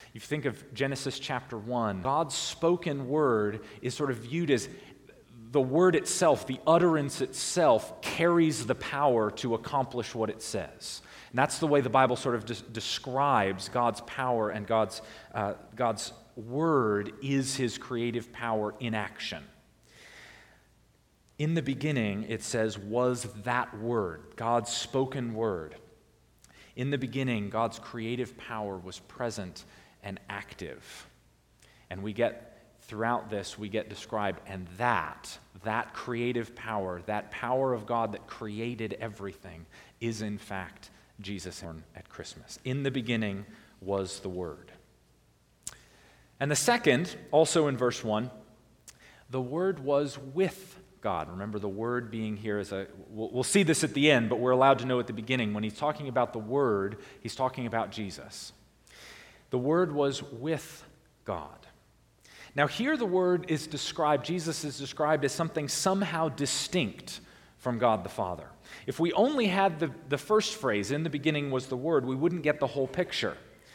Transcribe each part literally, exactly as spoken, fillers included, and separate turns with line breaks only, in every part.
You think of Genesis chapter one, God's spoken word is sort of viewed as the word itself, the utterance itself, carries the power to accomplish what it says. And that's the way the Bible sort of de- describes God's power, and God's, uh, God's word is his creative power in action. In the beginning, it says, was that word, God's spoken word. In the beginning, God's creative power was present and active. And we get, throughout this, we get described, and that, that creative power, that power of God that created everything, is in fact Jesus at Christmas. In the beginning was the Word. And the second, also in verse one, the Word was with God. Remember, the Word being here is a, we'll, we'll see this at the end, but we're allowed to know at the beginning. When he's talking about the Word, he's talking about Jesus. The Word was with God. Now here the Word is described, Jesus is described as something somehow distinct from God the Father. If we only had the, the first phrase, in the beginning was the Word, we wouldn't get the whole picture.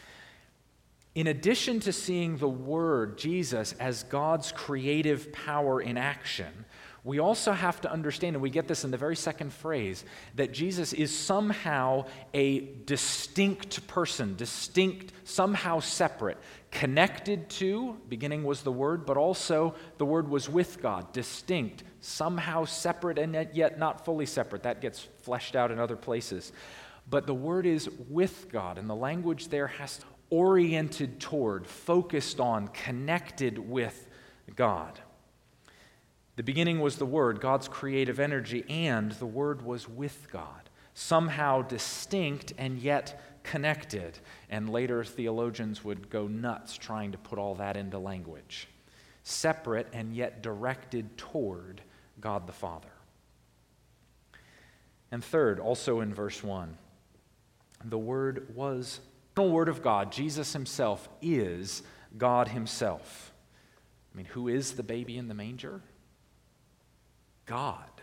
In addition to seeing the Word, Jesus, as God's creative power in action, we also have to understand, and we get this in the very second phrase, that Jesus is somehow a distinct person, distinct, somehow separate, connected to, beginning was the Word, but also the Word was with God, distinct, somehow separate and yet not fully separate. That gets fleshed out in other places. But the Word is with God, and the language there has oriented toward, focused on, connected with God. The beginning was the Word, God's creative energy, and the Word was with God, somehow distinct and yet connected. And later theologians would go nuts trying to put all that into language. Separate and yet directed toward God the Father. And third, also in verse one, the Word was the Word of God. Jesus himself is God himself. I mean, who is the baby in the manger? God.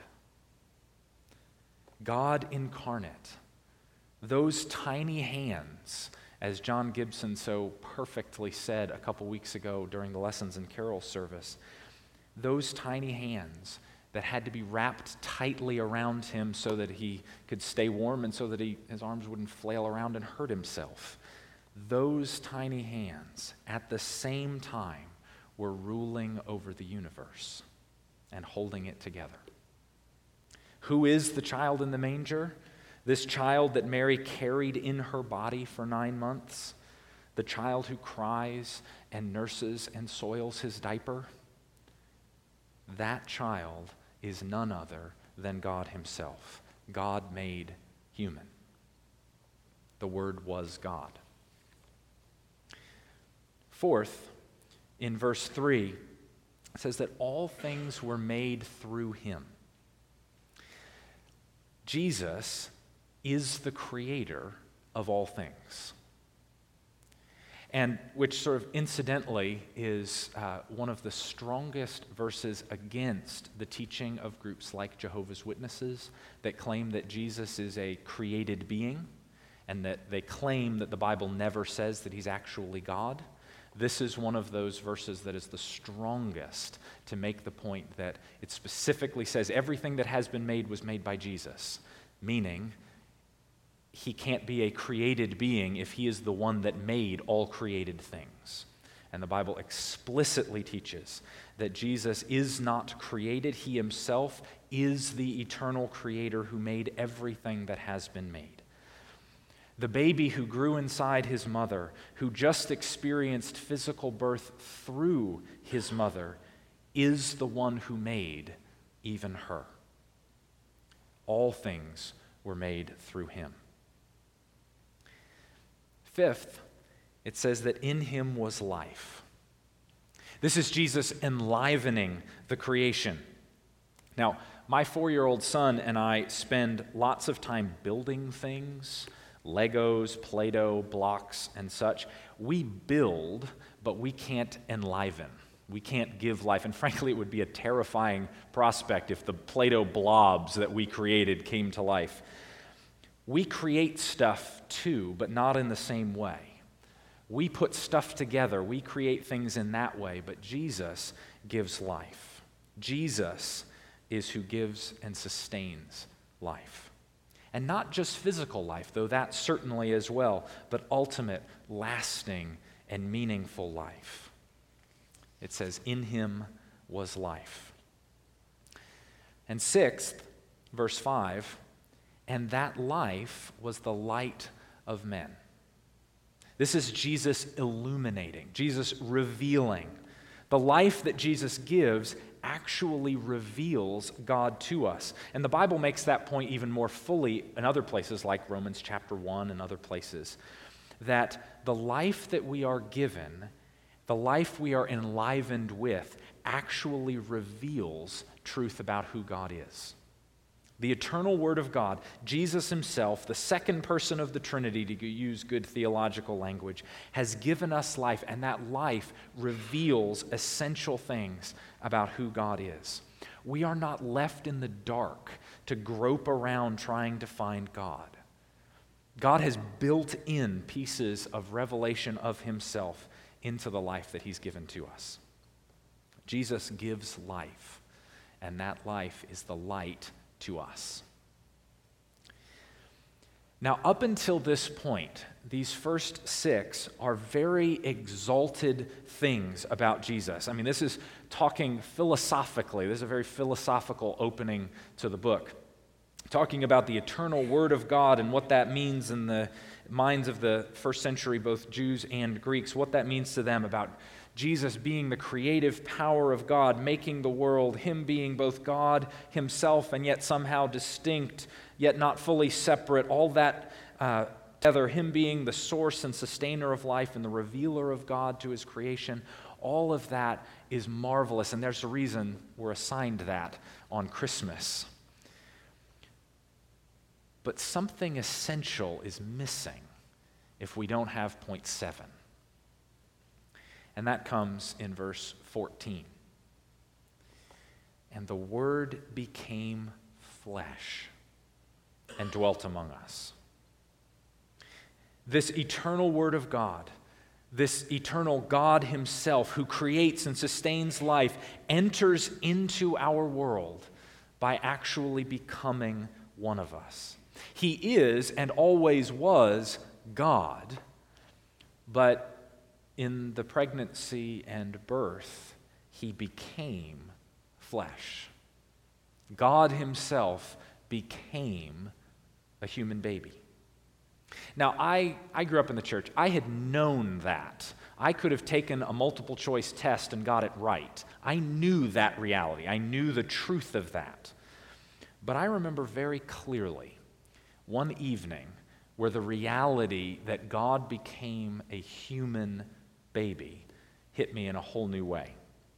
God incarnate. Those tiny hands, as John Gibson so perfectly said a couple weeks ago during the Lessons in Carol service, those tiny hands that had to be wrapped tightly around him so that he could stay warm and so that he, his arms wouldn't flail around and hurt himself. Those tiny hands at the same time were ruling over the universe and holding it together. Who is the child in the manger? This child that Mary carried in her body for nine months? The child who cries and nurses and soils his diaper? That child is none other than God himself, God made human. The Word was God. Fourth, in verse three, it says that all things were made through him. Jesus is the creator of all things. And which sort of incidentally is uh, one of the strongest verses against the teaching of groups like Jehovah's Witnesses that claim that Jesus is a created being and that they claim that the Bible never says that he's actually God. This is one of those verses that is the strongest to make the point that it specifically says everything that has been made was made by Jesus, meaning he can't be a created being if he is the one that made all created things. And the Bible explicitly teaches that Jesus is not created. He himself is the eternal creator who made everything that has been made. The baby who grew inside his mother, who just experienced physical birth through his mother, is the one who made even her. All things were made through him. Fifth, it says that in him was life. This is Jesus enlivening the creation. Now, my four-year-old son and I spend lots of time building things, Legos, Play-Doh, blocks, and such. We build, but we can't enliven. We can't give life. And frankly, it would be a terrifying prospect if the Play-Doh blobs that we created came to life. We create stuff too, but not in the same way. We put stuff together. We create things in that way, but Jesus gives life. Jesus is who gives and sustains life. And not just physical life, though that certainly as well, but ultimate, lasting, and meaningful life. It says, in him was life. And sixth, verse five, and that life was the light of men. This is Jesus illuminating, Jesus revealing. The life that Jesus gives actually reveals God to us. And the Bible makes that point even more fully in other places like Romans chapter one and other places, that the life that we are given, the life we are enlivened with, actually reveals truth about who God is. The eternal Word of God, Jesus himself, the second person of the Trinity, to use good theological language, has given us life, and that life reveals essential things about who God is. We are not left in the dark to grope around trying to find God. God has built in pieces of revelation of himself into the life that he's given to us. Jesus gives life, and that life is the light to us. Now, up until this point, these first six are very exalted things about Jesus. I mean, this is talking philosophically. This is a very philosophical opening to the book. Talking about the eternal Word of God and what that means in the minds of the first century, both Jews and Greeks, what that means to them about Jesus being the creative power of God, making the world, him being both God himself and yet somehow distinct, yet not fully separate, all that uh, together, him being the source and sustainer of life and the revealer of God to his creation, all of that is marvelous, and there's a reason we're assigned that on Christmas. But something essential is missing if we don't have point seven. And that comes in verse fourteen. And the Word became flesh and dwelt among us. This eternal Word of God, this eternal God himself who creates and sustains life, enters into our world by actually becoming one of us. He is and always was God, but in the pregnancy and birth, he became flesh. God himself became a human baby. Now, I, I grew up in the church. I had known that. I could have taken a multiple choice test and got it right. I knew that reality. I knew the truth of that. But I remember very clearly one evening where the reality that God became a human baby hit me in a whole new way.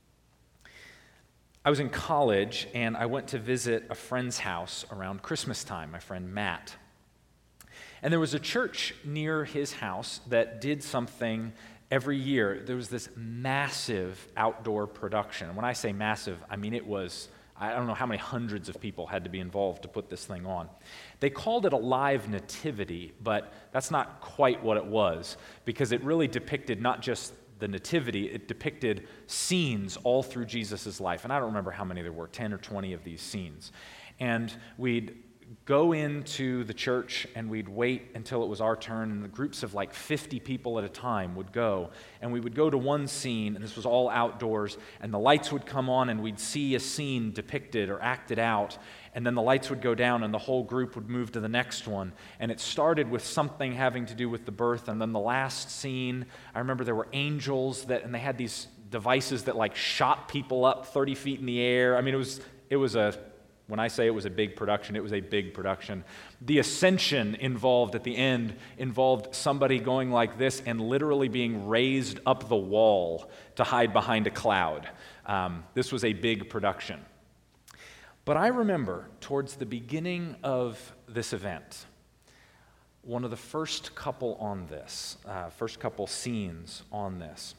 I was in college and I went to visit a friend's house around Christmas time, my friend Matt. And there was a church near his house that did something every year. There was this massive outdoor production. And when I say massive, I mean it was, I don't know how many hundreds of people had to be involved to put this thing on. They called it a live nativity, but that's not quite what it was, because it really depicted not just the nativity, it depicted scenes all through Jesus' life. And I don't remember how many there were, ten or twenty of these scenes. And we'd go into the church and we'd wait until it was our turn, and the groups of like fifty people at a time would go, and we would go to one scene, and this was all outdoors, and the lights would come on and we'd see a scene depicted or acted out, and then the lights would go down and the whole group would move to the next one. And it started with something having to do with the birth, and then the last scene, I remember there were angels that, and they had these devices that like shot people up thirty feet in the air. I mean, it was it was a When I say it was a big production, it was a big production. The ascension involved at the end involved somebody going like this and literally being raised up the wall to hide behind a cloud. Um, this was a big production. But I remember towards the beginning of this event, one of the first couple on this, uh, first couple scenes on this,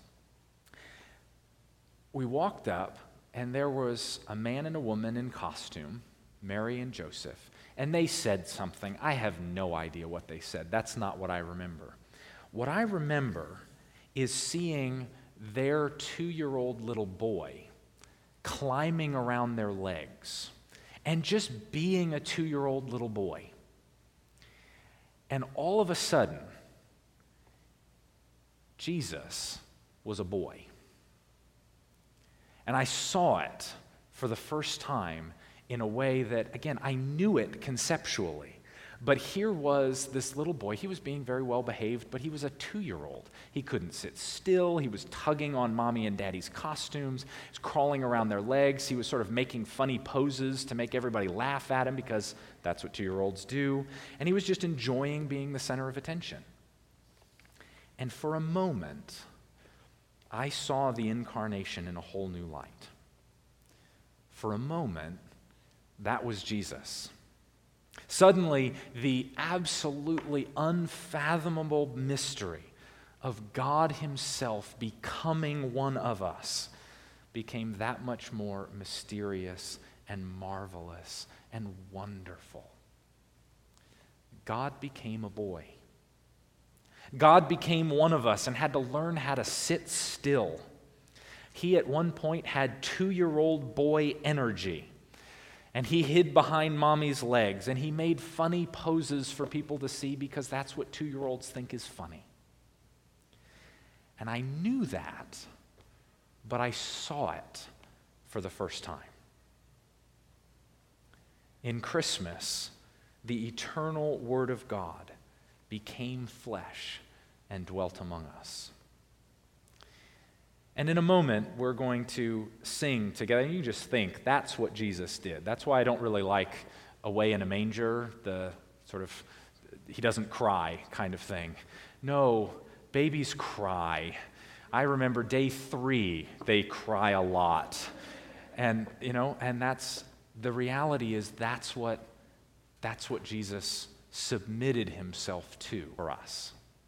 we walked up, and there was a man and a woman in costume, Mary and Joseph, and they said something. I have no idea what they said. That's not what I remember. What I remember is seeing their two-year-old little boy climbing around their legs and just being a two-year-old little boy. And all of a sudden, Jesus was a boy. And I saw it for the first time in a way that, again, I knew it conceptually. But here was this little boy. He was being very well behaved, but he was a two-year-old. He couldn't sit still. He was tugging on mommy and daddy's costumes. He was crawling around their legs. He was sort of making funny poses to make everybody laugh at him because that's what two-year-olds do. And he was just enjoying being the center of attention. And for a moment, I saw the incarnation in a whole new light. For a moment, that was Jesus. Suddenly, the absolutely unfathomable mystery of God himself becoming one of us became that much more mysterious and marvelous and wonderful. God became a boy. God became one of us and had to learn how to sit still. He at one point had two-year-old boy energy. And he hid behind mommy's legs, and he made funny poses for people to see because that's what two-year-olds think is funny. And I knew that, but I saw it for the first time. In Christmas, the eternal Word of God became flesh and dwelt among us. And in a moment, we're going to sing together. And you just think, that's what Jesus did. That's why I don't really like Away in a Manger, the sort of, he doesn't cry kind of thing. No, babies cry. I remember day three, they cry a lot. And, you know, and that's, the reality is that's what, that's what Jesus submitted himself to for us.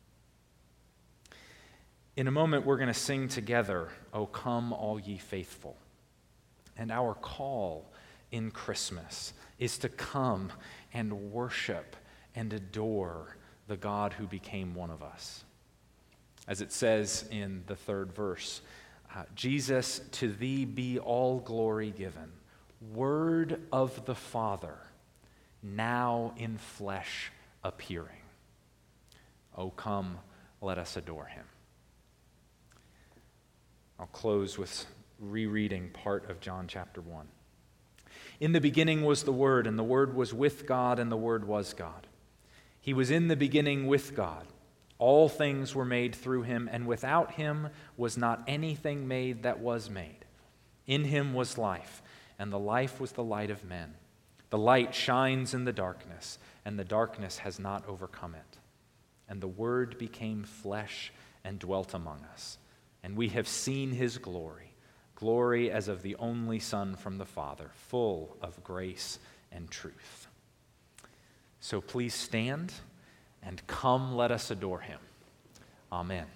In a moment, we're going to sing together, O Come All Ye Faithful. And our call in Christmas is to come and worship and adore the God who became one of us. As it says in the third verse, uh, Jesus, to thee be all glory given, Word of the Father, now in flesh appearing. O come, let us adore him. I'll close with rereading part of John chapter one. In the beginning was the Word, and the Word was with God, and the Word was God. He was in the beginning with God. All things were made through him, and without him was not anything made that was made. In him was life, and the life was the light of men. The light shines in the darkness, and the darkness has not overcome it. And the Word became flesh and dwelt among us. And we have seen his glory, glory as of the only Son from the Father, full of grace and truth. So please stand and come, let us adore him. Amen.